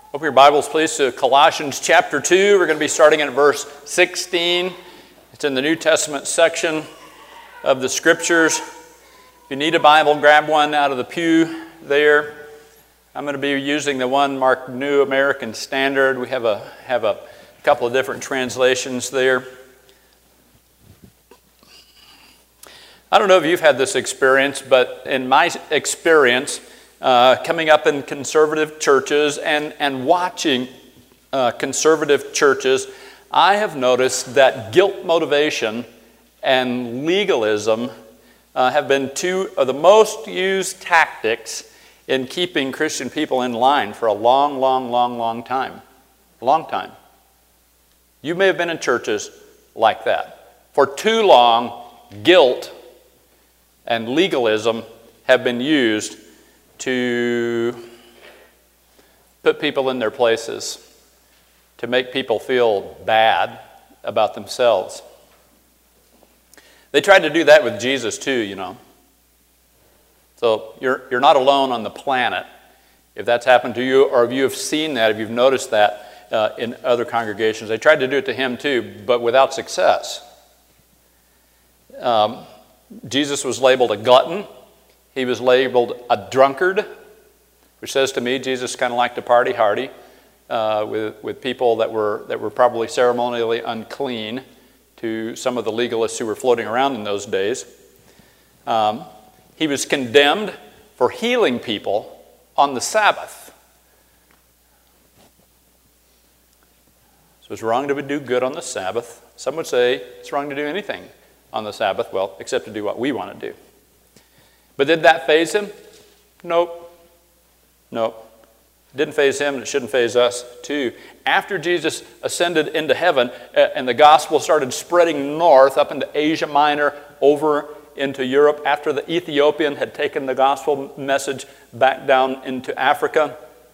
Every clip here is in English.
Open your Bibles, please, to Colossians chapter 2. We're going to be starting at verse 16. It's in the New Testament section of the Scriptures. If you need a Bible, grab one out of the pew there. I'm going to be using the one marked New American Standard. We have a couple of different translations there. I don't know if you've had this experience, but in my experience, coming up in conservative churches and watching conservative churches, I have noticed that guilt motivation and legalism have been two of the most used tactics in keeping Christian people in line for a long time. A long time. You may have been in churches like that. For too long, guilt and legalism have been used to put people in their places, to make people feel bad about themselves. They tried to do that with Jesus too, you know. So you're not alone on the planet if that's happened to you, or if you have seen that, if you've noticed that in other congregations. They tried to do it to him too, but without success. Jesus was labeled a glutton. He was labeled a drunkard, which says to me Jesus kind of liked to party hardy with people that were probably ceremonially unclean to some of the legalists who were floating around in those days. He was condemned for healing people on the Sabbath. So it's wrong to do good on the Sabbath. Some would say it's wrong to do anything on the Sabbath, well, except to do what we want to do. But did that faze him? Nope. It didn't faze him, and it shouldn't faze us too. After Jesus ascended into heaven and the gospel started spreading north up into Asia Minor, over into Europe, after the Ethiopian had taken the gospel message back down into Africa,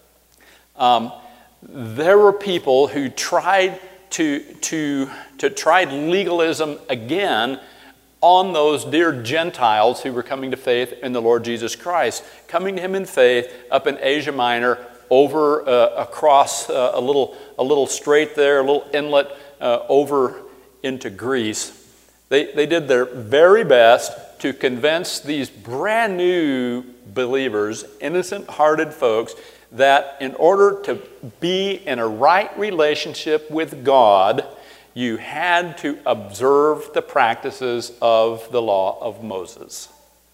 there were people who tried tried legalism again on those dear Gentiles who were coming to faith in the Lord Jesus Christ, coming to him in faith up in Asia Minor, over across a little strait there, a little inlet over into Greece. They did their very best to convince these brand new believers, innocent-hearted folks, that in order to be in a right relationship with God, you had to observe the practices of the law of Moses.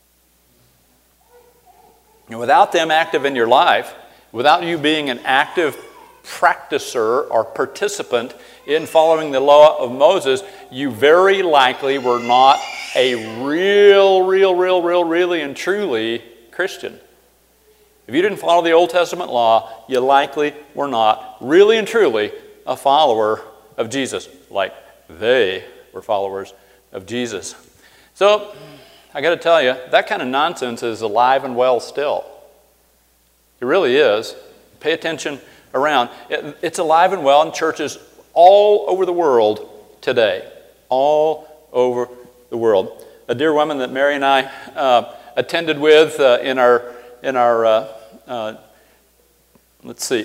And without them active in your life, without you being an active practicer or participant in following the law of Moses, you very likely were not a really and truly Christian. If you didn't follow the Old Testament law, you likely were not really and truly a follower of Jesus, like they were followers of Jesus. So, I got to tell you, that kind of nonsense is alive and well still. It really is. Pay attention around. It's alive and well in churches all over the world today. All over the world. A dear woman that Mary and I attended with in our let's see,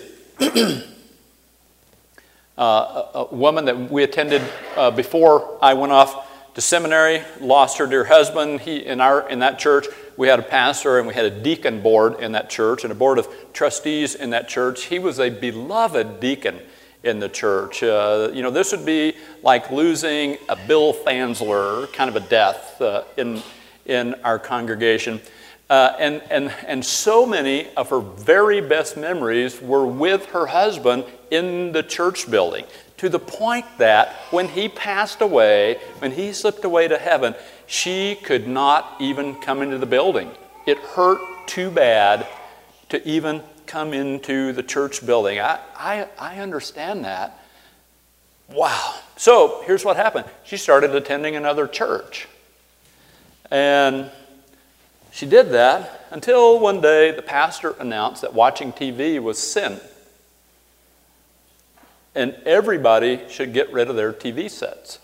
a woman that we attended before I went off to seminary, lost her dear husband. In that church, we had a pastor and we had a deacon board in that church and a board of trustees in that church. He was a beloved deacon in the church. This would be like losing a Bill Fansler kind of a death in our congregation. And so many of her very best memories were with her husband in the church building, to the point that when he passed away, when he slipped away to heaven, she could not even come into the building. It hurt too bad to even come into the church building. I understand that. Wow. So here's what happened. She started attending another church. And she did that until one day the pastor announced that watching TV was sin. And everybody should get rid of their TV sets.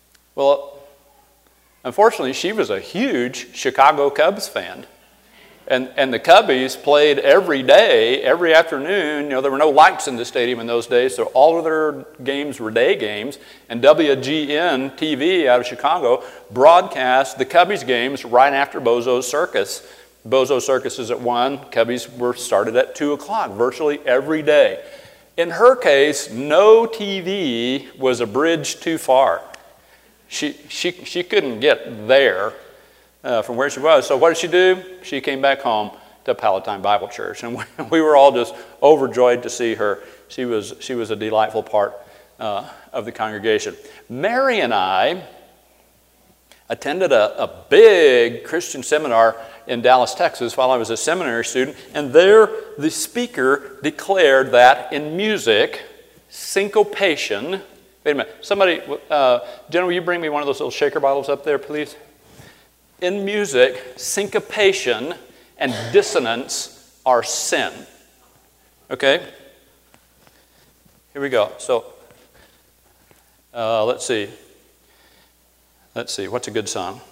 Well, unfortunately, she was a huge Chicago Cubs fan. And the Cubbies played every day, every afternoon. There were no lights in the stadium in those days, so all of their games were day games. And WGN TV out of Chicago broadcast the Cubbies games right after Bozo's Circus. Bozo's Circus is at 1. Cubbies were started at 2 o'clock, virtually every day. In her case, no TV was a bridge too far. She couldn't get there from where she was. So what did she do? She came back home to Palatine Bible Church, and we were all just overjoyed to see her. She was a delightful part of the congregation. Mary and I attended a big Christian seminar in Dallas, Texas, while I was a seminary student, and there the speaker declared that in music, syncopation. Wait a minute. Somebody, Jenna, will you bring me one of those little shaker bottles up there, please? In music, syncopation and dissonance are sin. Okay? Here we go. So, let's see. What's a good song?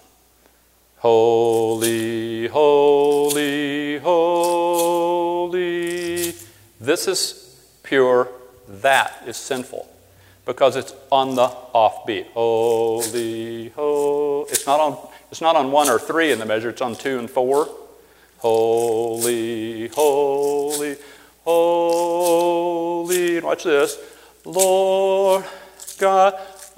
Holy, holy, holy. This is pure. That is sinful. Because it's on the offbeat. Holy, holy. It's not on 1 or 3 in the measure. It's on 2 and 4. Holy, holy, holy. Watch this. Lord God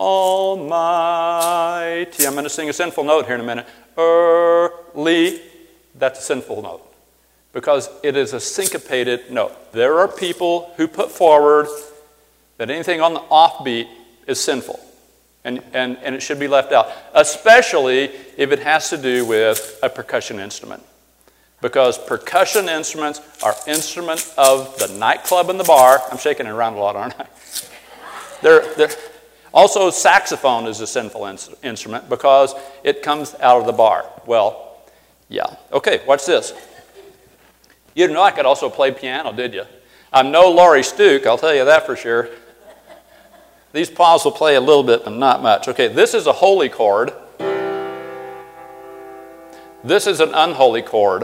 Almighty. I'm going to sing a sinful note here in a minute. Early. That's a sinful note. Because it is a syncopated note. There are people who put forward that anything on the offbeat is sinful, and it should be left out, especially if it has to do with a percussion instrument. Because percussion instruments are instruments of the nightclub and the bar. I'm shaking it around a lot, aren't I? They're also, saxophone is a sinful instrument because it comes out of the bar. Well, yeah. Okay, watch this. You didn't know I could also play piano, did you? I'm no Laurie Stuke, I'll tell you that for sure. These paws will play a little bit, but not much. Okay, this is a holy chord. This is an unholy chord.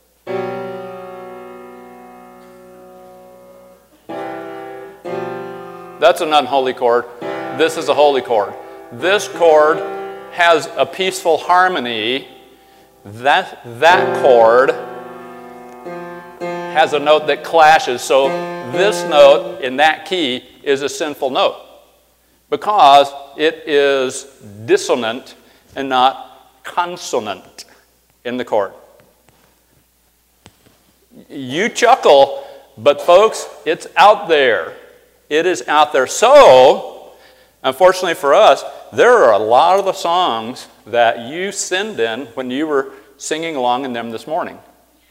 That's an unholy chord. This is a holy chord. This chord has a peaceful harmony. That chord has a note that clashes. So this note in that key is a sinful note, because it is dissonant and not consonant in the chord. You chuckle, but folks, it's out there. It is out there. So, unfortunately for us, there are a lot of the songs that you sinned in when you were singing along in them this morning.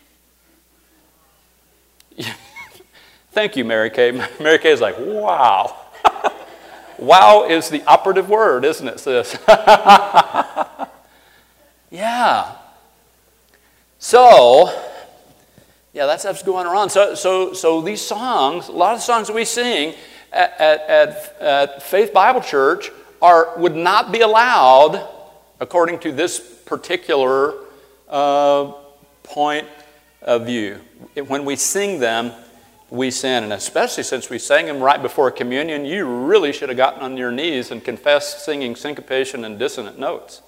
Thank you, Mary Kay. Mary Kay is like, wow. Wow is the operative word, isn't it, sis? Yeah. So, yeah, that stuff's going around. So these songs, a lot of the songs that we sing at Faith Bible Church would not be allowed according to this particular point of view. When we sing them, we sin, and especially since we sang them right before communion, you really should have gotten on your knees and confessed singing syncopation and dissonant notes.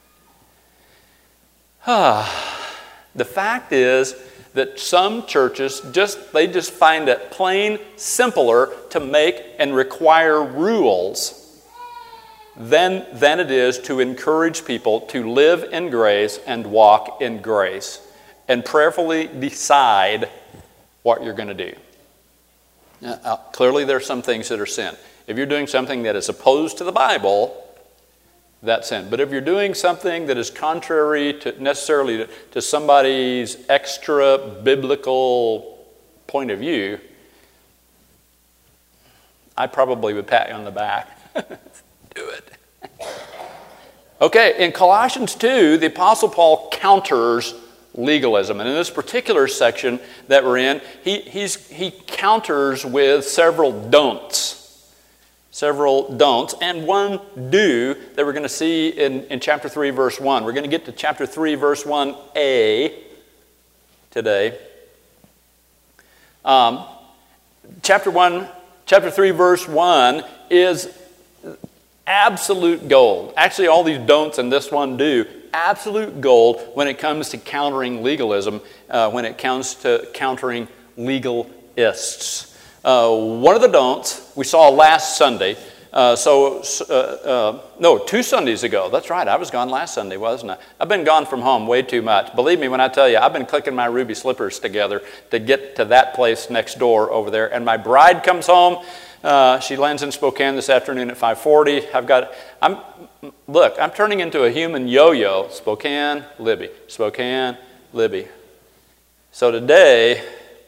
The fact is that some churches just find it plain simpler to make and require rules than it is to encourage people to live in grace and walk in grace and prayerfully decide what you're going to do. Now, clearly there are some things that are sin. If you're doing something that is opposed to the Bible, that's sin. But if you're doing something that is contrary to somebody's extra biblical point of view, I probably would pat you on the back. Do it. Okay, in Colossians 2, the Apostle Paul counters legalism. And in this particular section that we're in, he counters with several don'ts. Several don'ts, and one do that we're going to see in chapter 3, verse 1. We're going to get to chapter 3, verse 1a. today. Chapter 3, verse 1 is absolute gold. Actually, all these don'ts in this one do. Absolute gold when it comes to countering legalism, when it comes to countering legalists. One of the don'ts we saw last Sunday. 2 Sundays ago. That's right, I was gone last Sunday, wasn't I? I've been gone from home way too much. Believe me when I tell you, I've been clicking my ruby slippers together to get to that place next door over there. And my bride comes home. She lands in Spokane this afternoon at 5:40. I'm turning into a human yo-yo. Spokane, Libby. Spokane, Libby. So today,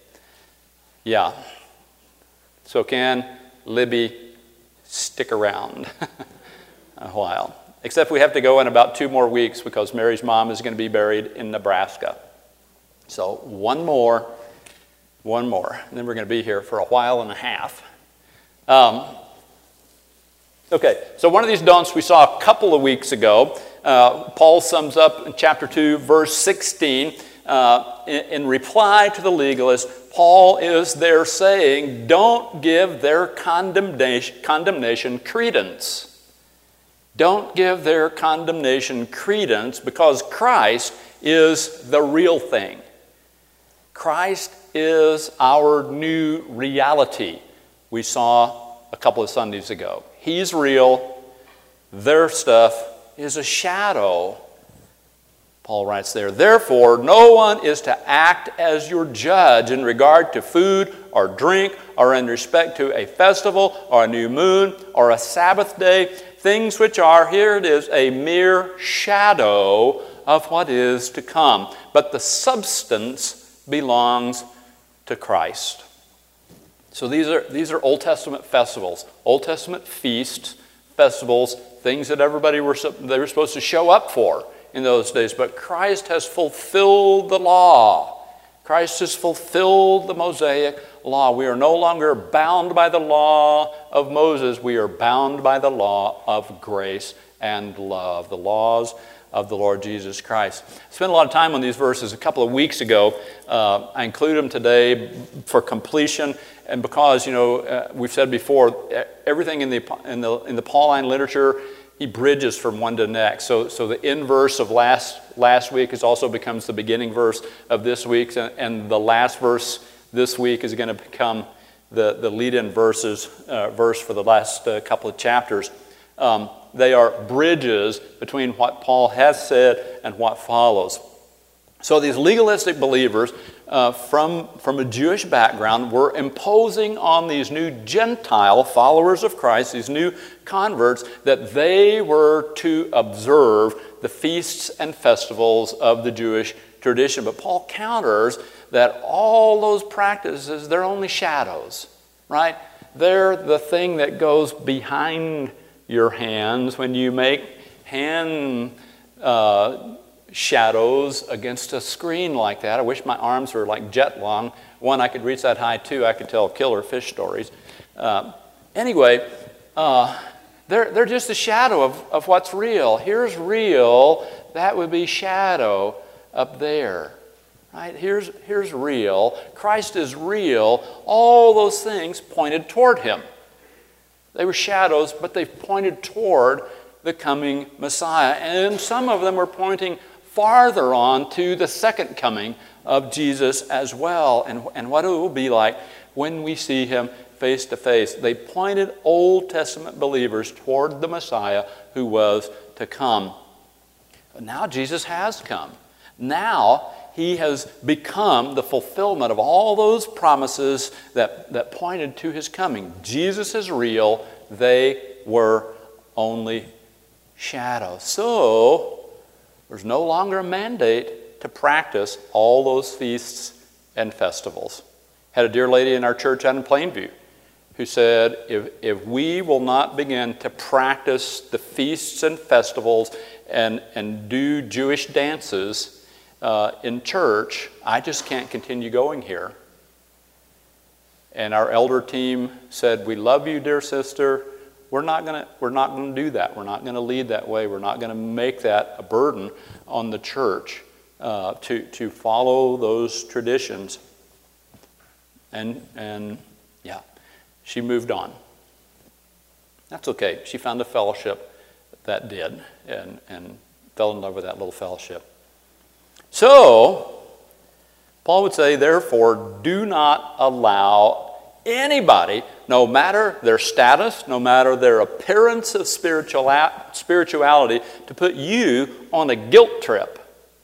Spokane, Libby, stick around a while. Except we have to go in about 2 more weeks because Mary's mom is going to be buried in Nebraska. So one more, and then we're going to be here for a while and a half. Okay, so one of these don'ts we saw a couple of weeks ago. Paul sums up in chapter 2, verse 16. In reply to the legalist, Paul is there saying, don't give their condemnation credence. Don't give their condemnation credence because Christ is the real thing. Christ is our new reality we saw a couple of Sundays ago. He's real. Their stuff is a shadow. Paul writes there, therefore, no one is to act as your judge in regard to food or drink or in respect to a festival or a new moon or a Sabbath day, things which are, here it is, a mere shadow of what is to come. But the substance belongs to Christ. So these are Old Testament festivals, Old Testament feasts, festivals, things that they were supposed to show up for in those days. But Christ has fulfilled the law. Christ has fulfilled the Mosaic law. We are no longer bound by the law of Moses. We are bound by the law of grace and love, the laws of the Lord Jesus Christ. I spent a lot of time on these verses a couple of weeks ago. I include them today for completion, and because we've said before, everything in the Pauline literature, he bridges from one to the next. So the end verse of last week also becomes the beginning verse of this week, and the last verse this week is going to become the lead-in verse for the last couple of chapters. They are bridges between what Paul has said and what follows. So these legalistic believers from a Jewish background were imposing on these new Gentile followers of Christ, these new converts, that they were to observe the feasts and festivals of the Jewish tradition. But Paul counters that all those practices, they're only shadows, right? They're the thing that goes behind your hands when you make hand shadows against a screen like that. I wish my arms were like jet long. One, I could reach that high. Two, I could tell killer fish stories. Anyway, they're just a shadow of what's real. Here's real. That would be shadow up there. Right? Here's real. Christ is real. All those things pointed toward him. They were shadows, but they pointed toward the coming Messiah. And some of them were pointing farther on to the second coming of Jesus as well, and what it will be like when we see him face to face. They pointed Old Testament believers toward the Messiah who was to come. But now Jesus has come. Now he has become the fulfillment of all those promises that pointed to his coming. Jesus is real. They were only shadows. So there's no longer a mandate to practice all those feasts and festivals. Had a dear lady in our church out in Plainview who said, if we will not begin to practice the feasts and festivals and do Jewish dances in church, I just can't continue going here. And our elder team said, we love you, dear sister. We're not going to do that. We're not going to lead that way. We're not going to make that a burden on the church. to follow those traditions. And yeah, she moved on. That's okay. She found a fellowship that did and fell in love with that little fellowship. So, Paul would say, therefore, do not allow anybody, no matter their status, no matter their appearance of spirituality, to put you on a guilt trip.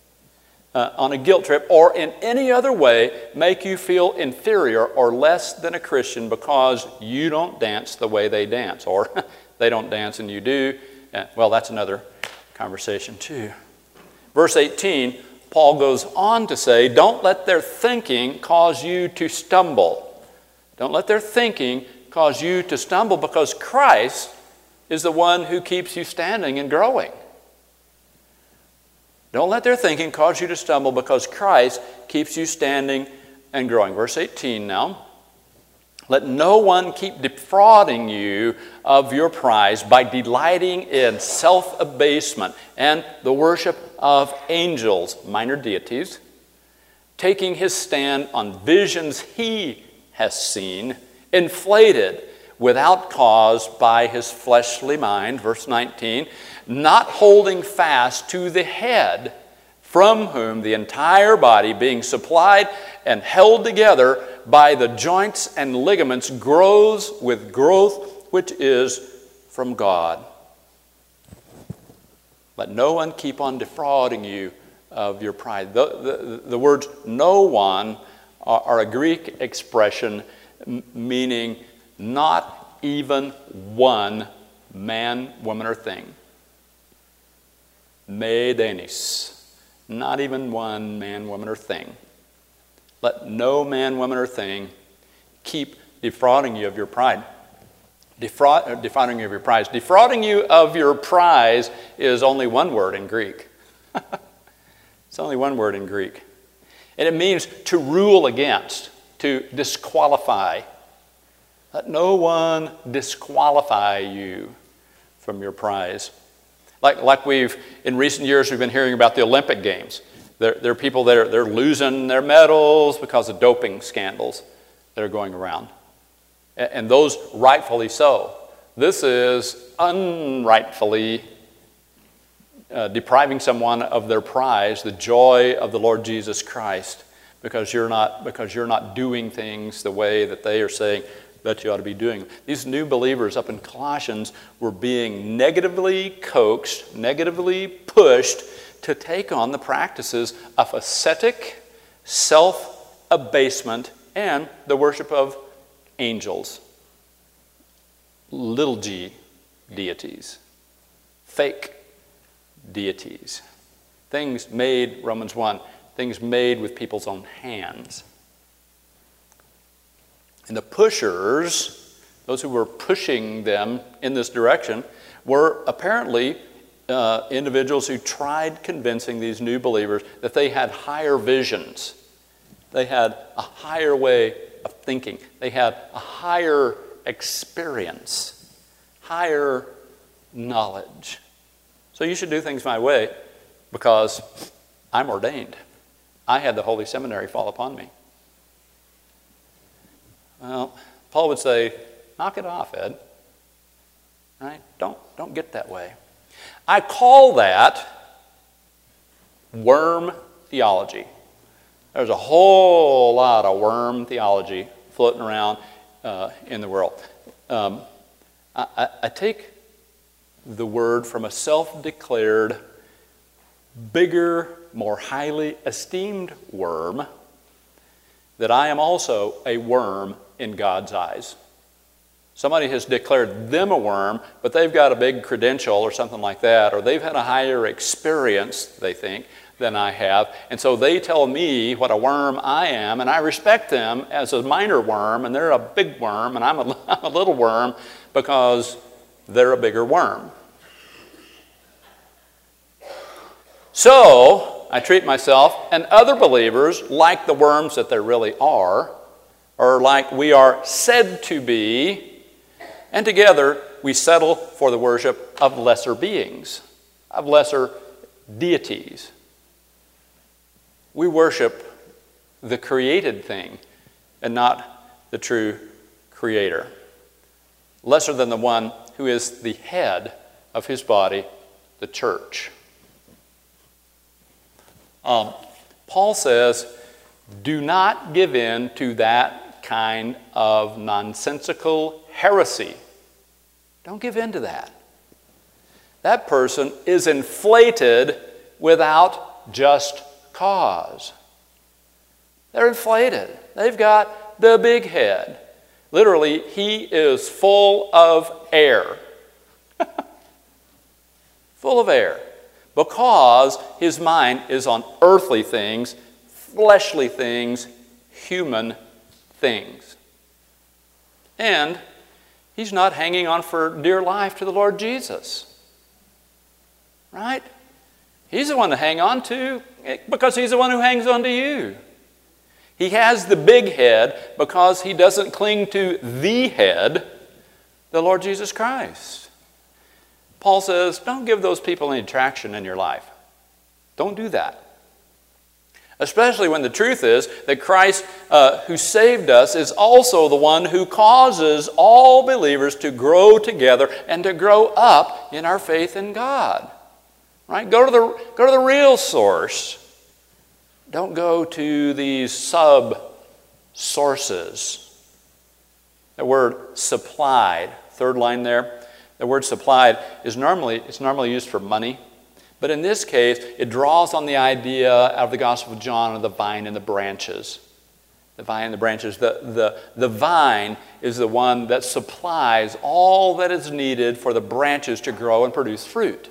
Or in any other way make you feel inferior or less than a Christian because you don't dance the way they dance, or they don't dance and you do. Well, that's another conversation too. Verse 18, Paul goes on to say, don't let their thinking cause you to stumble. Don't let their thinking cause you to stumble, because Christ is the one who keeps you standing and growing. Don't let their thinking cause you to stumble, because Christ keeps you standing and growing. Verse 18 now. Let no one keep defrauding you of your prize by delighting in self-abasement and the worship of angels, minor deities, taking his stand on visions he has seen, inflated without cause by his fleshly mind, verse 19, not holding fast to the head, from whom the entire body, being supplied and held together by the joints and ligaments, grows with growth which is from God. Let no one keep on defrauding you of your pride. The words no one are a Greek expression meaning not even one man, woman, or thing. Me denis. Not even one man, woman, or thing. Let no man, woman, or thing keep defrauding you of your pride. Defrauding you of your prize. Defrauding you of your prize is only one word in Greek. It's only one word in Greek. And it means to rule against, to disqualify. Let no one disqualify you from your prize. Like in recent years, we've been hearing about the Olympic Games. There are people that they're losing their medals because of doping scandals that are going around. And those rightfully so. This is unrightfully depriving someone of their prize, the joy of the Lord Jesus Christ, because you're not doing things the way that they are saying that you ought to be doing. These new believers up in Colossians were being negatively coaxed, negatively pushed to take on the practices of ascetic, self-abasement, and the worship of angels, little g deities, fake deities, things made, Romans 1, things made with people's own hands. And the pushers, those who were pushing them in this direction, were apparently individuals who tried convincing these new believers that they had higher visions. They had a higher way of thinking. They had a higher experience, higher knowledge. So you should do things my way because I'm ordained. I had the Holy Seminary fall upon me. Well, Paul would say, knock it off, Ed. Right? Don't get that way. I call that worm theology. There's a whole lot of worm theology floating around in the world. I take the word from a self-declared, bigger, more highly esteemed worm, that I am also a worm in God's eyes. Somebody has declared them a worm, but they've got a big credential or something like that, or they've had a higher experience, they think, than I have. And so they tell me what a worm I am, and I respect them as a minor worm, and they're a big worm, and I'm a little worm because they're a bigger worm. So I treat myself and other believers like the worms that they really are, or like we are said to be, and together we settle for the worship of lesser beings, of lesser deities. we worship the created thing and not the true Creator, lesser than the one who is the head of his body, the church. Paul says, do not give in to that kind of nonsensical heresy. Don't give in to that. That person is inflated without just cause. They're inflated. They've got the big head. Literally, he is full of air. Full of air. Because his mind is on earthly things, fleshly things, human things. And he's not hanging on for dear life to the Lord Jesus. Right? He's the one to hang on to because he's the one who hangs on to you. He has the big head because he doesn't cling to the head, the Lord Jesus Christ. Paul says, don't give those people any traction in your life. Don't do that. Especially when the truth is that Christ, who saved us, is also the one who causes all believers to grow together and to grow up in our faith in God. Right? Go to the real source. Don't go to these sub-sources. The word supplied, third line there, the word supplied is normally used for money. But in this case, it draws on the idea of the Gospel of John of the vine and the branches. The vine and the branches. The vine is the one that supplies all that is needed for the branches to grow and produce fruit.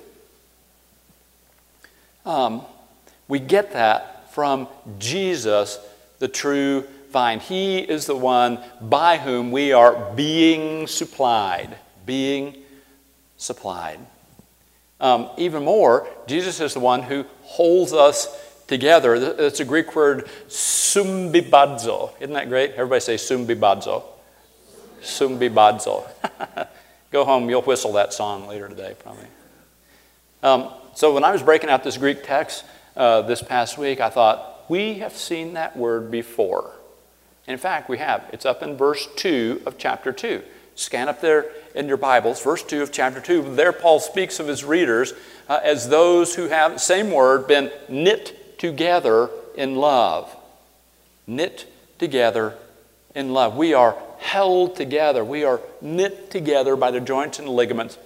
We get that from Jesus, the true vine. He is the one by whom we are being supplied. Being supplied. Even more, Jesus is the one who holds us together. It's a Greek word, sumbibadzo. Isn't that great? Everybody say sumbibadzo. Sumbibadzo. Go home, you'll whistle that song later today, probably. So when I was breaking out this Greek text this past week, I thought, we have seen that word before. In fact, we have. It's up in verse 2 of chapter 2. Scan up there in your Bibles, verse 2 of chapter 2. There Paul speaks of his readers as those who have, same word, been knit together in love. Knit together in love. We are held together. We are knit together by the joints and ligaments,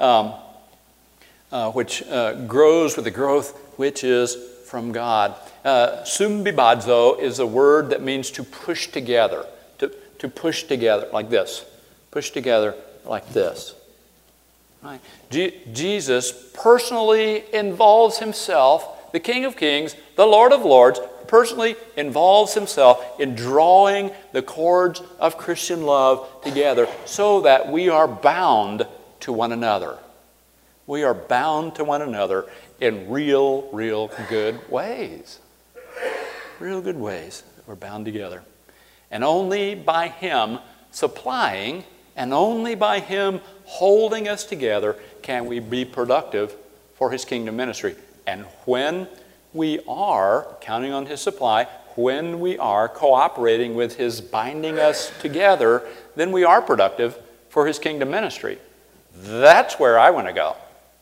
which grows with the growth which is from God. Sumbibadzo is a word that means to push together. To push together like this. Push together like this. Right? Jesus personally involves himself, the King of Kings, the Lord of Lords, personally involves himself in drawing the cords of Christian love together so that we are bound to one another. We are bound to one another in real good ways. Real good ways. We're bound together. And only by him supplying and only by him holding us together can we be productive for his kingdom ministry. And when we are counting on his supply, when we are cooperating with his binding us together, then we are productive for his kingdom ministry. That's where I want to go.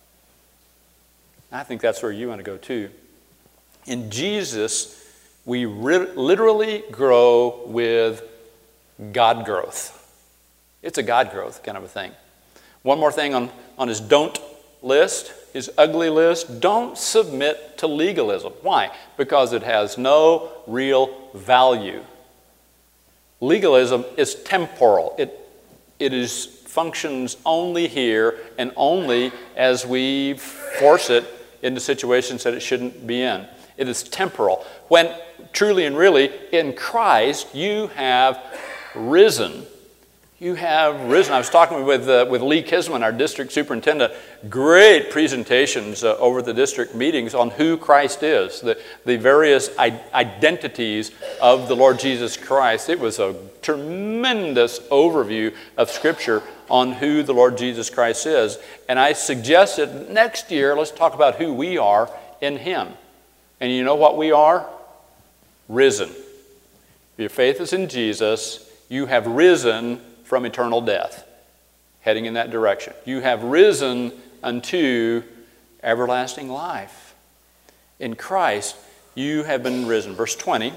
I think that's where you want to go too. In Jesus, we literally grow with God growth. It's a God growth kind of a thing. One more thing on his don't list, his ugly list. Don't submit to legalism. Why? Because it has no real value. Legalism is temporal. It functions only here and only as we force it into situations that it shouldn't be in. It is temporal. When truly and really in Christ you have risen. You have risen. I was talking with Lee Kisman, our district superintendent. Great presentations over the district meetings on who Christ is, the various identities of the Lord Jesus Christ. It was a tremendous overview of Scripture on who the Lord Jesus Christ is. And I suggested next year, let's talk about who we are in Him. And you know what we are? risen. If your faith is in Jesus, you have risen from eternal death, heading in that direction. You have risen unto everlasting life. In Christ, you have been risen. Verse 20,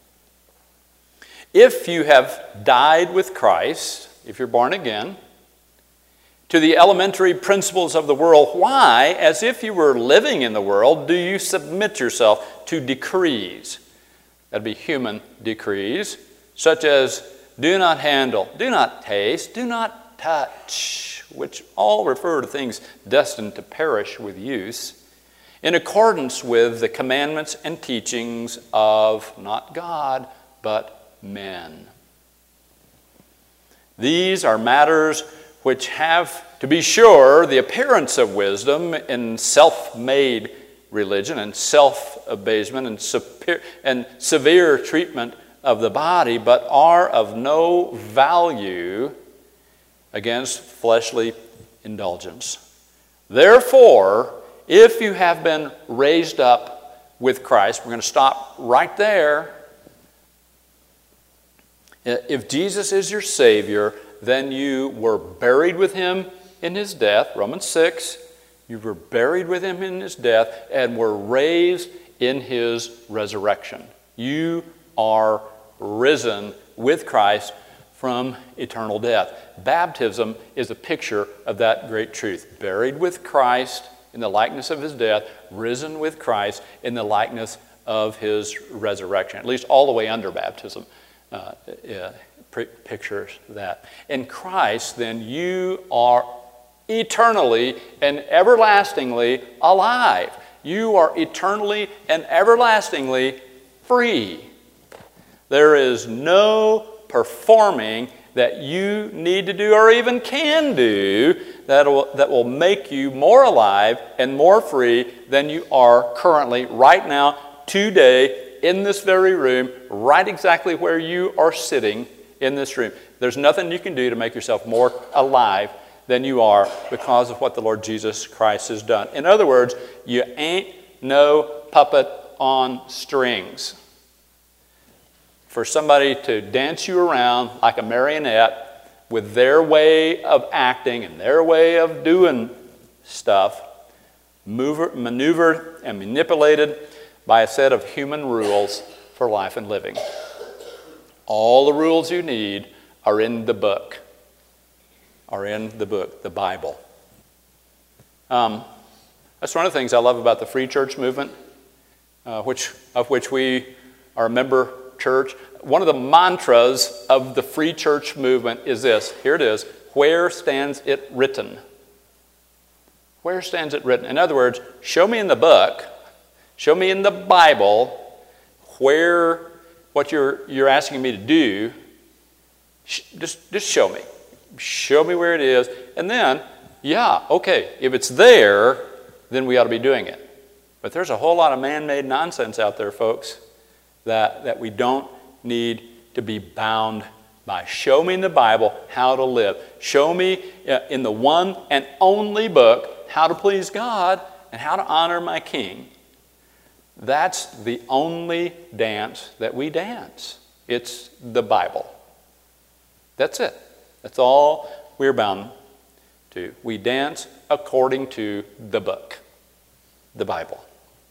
if you have died with Christ, if you're born again, to the elementary principles of the world, why, as if you were living in the world, do you submit yourself to decrees? That'd be human decrees, such as do not handle, do not taste, do not touch, which all refer to things destined to perish with use, in accordance with the commandments and teachings of not God, but men. These are matters which have, to be sure, the appearance of wisdom in self-made religion and self-abasement and severe treatment of the body, but are of no value against fleshly indulgence. Therefore, if you have been raised up with Christ, we're going to stop right there. If Jesus is your Savior, then you were buried with Him in His death, Romans 6. You were buried with Him in His death and were raised in His resurrection. You are risen with Christ from eternal death. Baptism is a picture of that great truth. Buried with Christ in the likeness of His death, risen with Christ in the likeness of His resurrection. At least all the way under baptism pictures that. In Christ, then, you are eternally and everlastingly alive. You are eternally and everlastingly free. There is no performing that you need to do or even can do that will make you more alive and more free than you are currently, right now, today, in this very room, right exactly where you are sitting in this room. There's nothing you can do to make yourself more alive than you are because of what the Lord Jesus Christ has done. In other words, you ain't no puppet on strings. For somebody to dance you around like a marionette with their way of acting and their way of doing stuff, maneuvered and manipulated by a set of human rules for life and living. All the rules you need are in the book, the Bible. That's one of the things I love about the Free Church movement, of which we are a member church. One of the mantras of the Free Church movement is this. Here it is. Where stands it written? Where stands it written? In other words, show me in the book, show me in the Bible where what you're asking me to do. Just show me. Show me where it is. And then, yeah, okay, if it's there, then we ought to be doing it. But there's a whole lot of man-made nonsense out there, folks, that we don't need to be bound by. Show me in the Bible how to live. Show me in the one and only book how to please God and how to honor my King. That's the only dance that we dance. It's the Bible. That's it. That's all we're bound to. We dance according to the book, the Bible.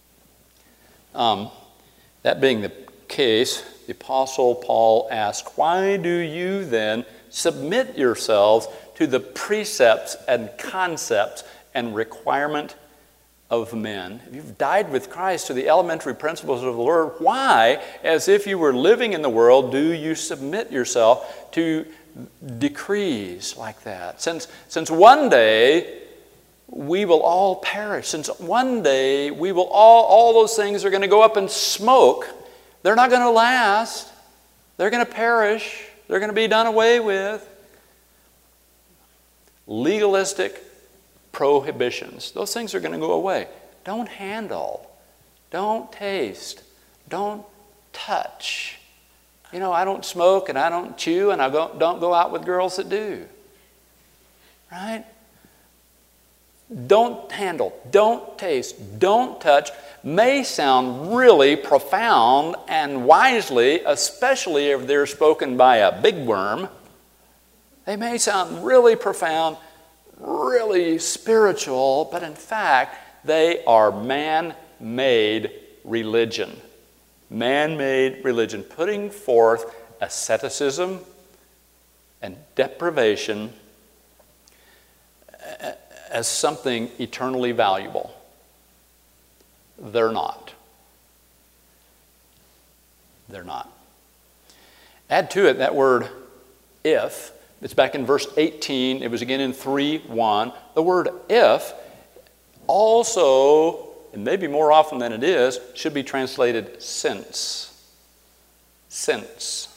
That being the case, the Apostle Paul asks, why do you then submit yourselves to the precepts and concepts and requirement of men? If you've died with Christ to the elementary principles of the Lord, why, as if you were living in the world, do you submit yourself to decrees like that? Since one day we will all perish, since one day we will all those things are going to go up in smoke, they're not going to last, they're going to perish, they're going to be done away with. Legalistic prohibitions, those things are going to go away. Don't handle, don't taste, don't touch. You know, I don't smoke and I don't chew and I don't go out with girls that do. Right? Don't handle, don't taste, don't touch. may sound really profound and wisely, especially if they're spoken by a big worm. They may sound really profound, really spiritual, but in fact, they are man-made religion. Man-made religion, putting forth asceticism and deprivation as something eternally valuable. They're not. They're not. Add to it that word if. It's back in verse 18. It was again in 3:1. The word if also, and maybe more often than it is, should be translated since. Since.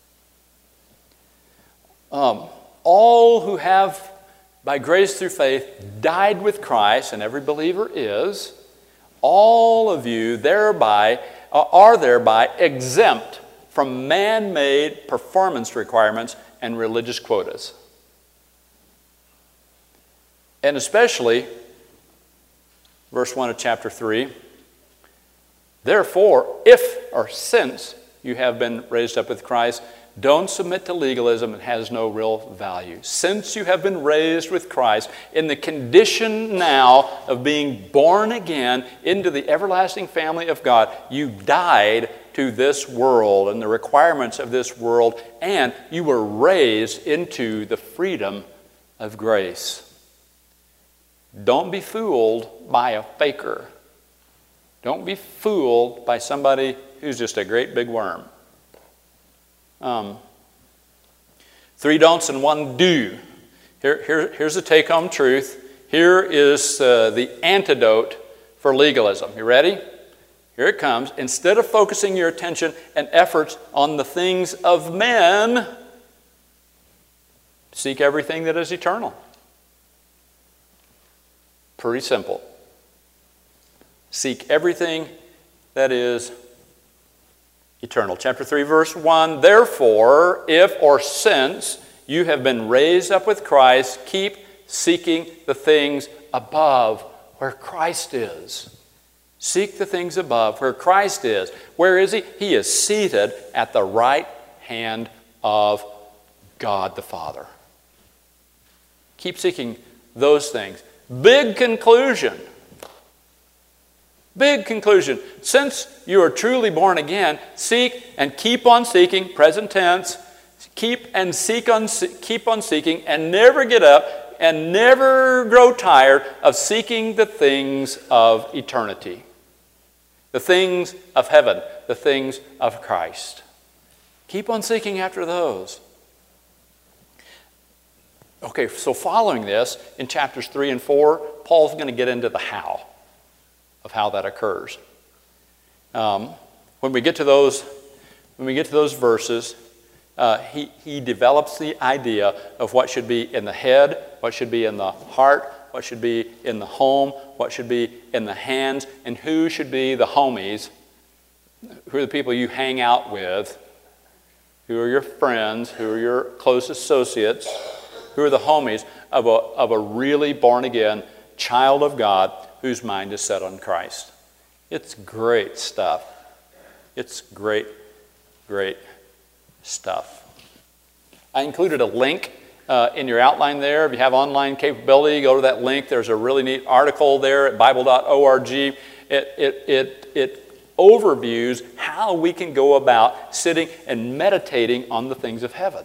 All who have, by grace through faith, died with Christ, and every believer is, all of you are thereby exempt from man-made performance requirements and religious quotas. And especially, verse 1 of chapter 3, therefore, if or since you have been raised up with Christ, don't submit to legalism. It has no real value. Since you have been raised with Christ in the condition now of being born again into the everlasting family of God, you died to this world and the requirements of this world, and you were raised into the freedom of grace. Don't be fooled by a faker. Don't be fooled by somebody who's just a great big worm. 3 don'ts and 1 do. Here's the take-home truth. Here is the antidote for legalism. You ready? Here it comes. Instead of focusing your attention and efforts on the things of men, seek everything that is eternal. Pretty simple. Seek everything that is eternal. Chapter 3, verse 1, therefore, if or since you have been raised up with Christ, keep seeking the things above where Christ is. Seek the things above where Christ is. Where is He? He is seated at the right hand of God the Father. Keep seeking those things. Big conclusion. Big conclusion. Since you are truly born again, seek and keep on seeking, present tense, keep on seeking and never get up and never grow tired of seeking the things of eternity. The things of heaven, the things of Christ. Keep on seeking after those. Okay, so following this, in chapters 3 and 4, Paul's going to get into the how of how that occurs. When we get to those verses, he develops the idea of what should be in the head, what should be in the heart, what should be in the home, what should be in the hands, and who should be the homies, who are the people you hang out with, who are your friends, who are your close associates, who are the homies of a really born-again child of God whose mind is set on Christ. It's great stuff. It's great, great stuff. I included a link in your outline there. If you have online capability, go to that link. There's a really neat article there at Bible.org. It overviews how we can go about sitting and meditating on the things of heaven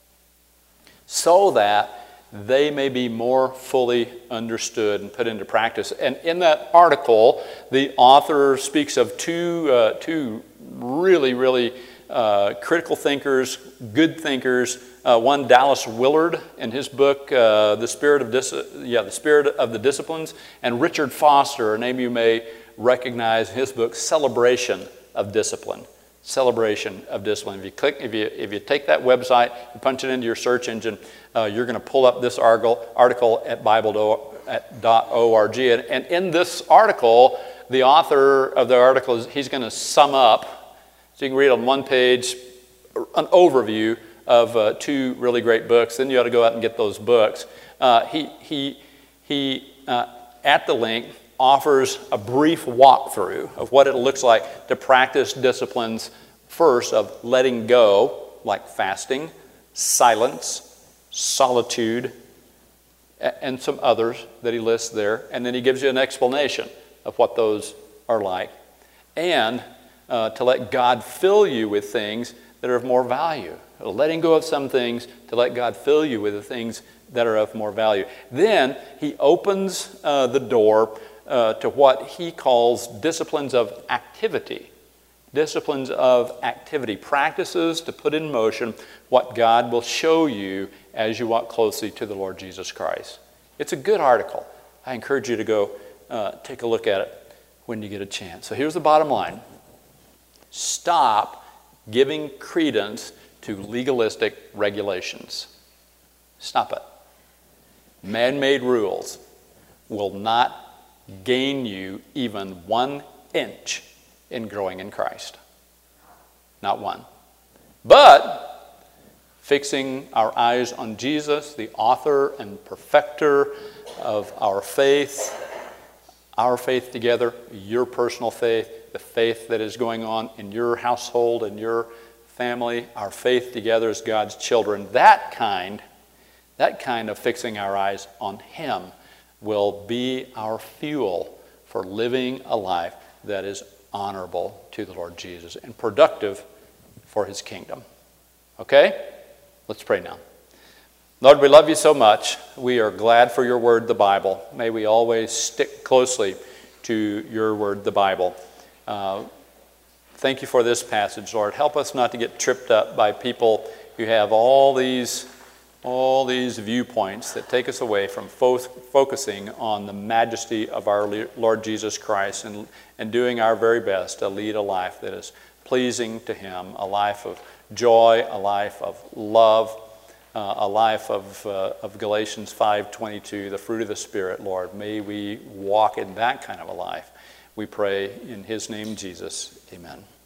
so that they may be more fully understood and put into practice. And in that article, the author speaks of two really, really critical thinkers, good thinkers. One, Dallas Willard, in his book, The Spirit of the Disciplines, and Richard Foster, a name you may recognize, his book, Celebration of Discipline. Celebration of Discipline. If you take that website and punch it into your search engine, you're going to pull up this article at Bible.org. And in this article, the author of the article, he's going to sum up, so you can read on one page, an overview of 2 really great books. Then you ought to go out and get those books. At the link, offers a brief walkthrough of what it looks like to practice disciplines, first of letting go, like fasting, silence, solitude, and some others that he lists there. And then he gives you an explanation of what those are like. And to let God fill you with things that are of more value. Letting go of some things to let God fill you with the things that are of more value. Then he opens the door to what he calls disciplines of activity. Disciplines of activity. Practices to put in motion what God will show you as you walk closely to the Lord Jesus Christ. It's a good article. I encourage you to go take a look at it when you get a chance. So here's the bottom line. Stop giving credence to legalistic regulations. Stop it. Man-made rules will not gain you even 1 inch in growing in Christ. Not one. But fixing our eyes on Jesus, the author and perfecter of our faith together, your personal faith, the faith that is going on in your household and your family, our faith together as God's children, that kind of fixing our eyes on Him will be our fuel for living a life that is honorable to the Lord Jesus and productive for His kingdom. Okay? Let's pray now. Lord, we love you so much. We are glad for your word, the Bible. May we always stick closely to your word, the Bible. Thank you for this passage, Lord. Help us not to get tripped up by people who have all these viewpoints that take us away from focusing on the majesty of our Lord Jesus Christ and doing our very best to lead a life that is pleasing to Him, a life of joy, a life of love, a life of Galatians 5:22, the fruit of the Spirit, Lord. May we walk in that kind of a life. We pray in His name, Jesus. Amen.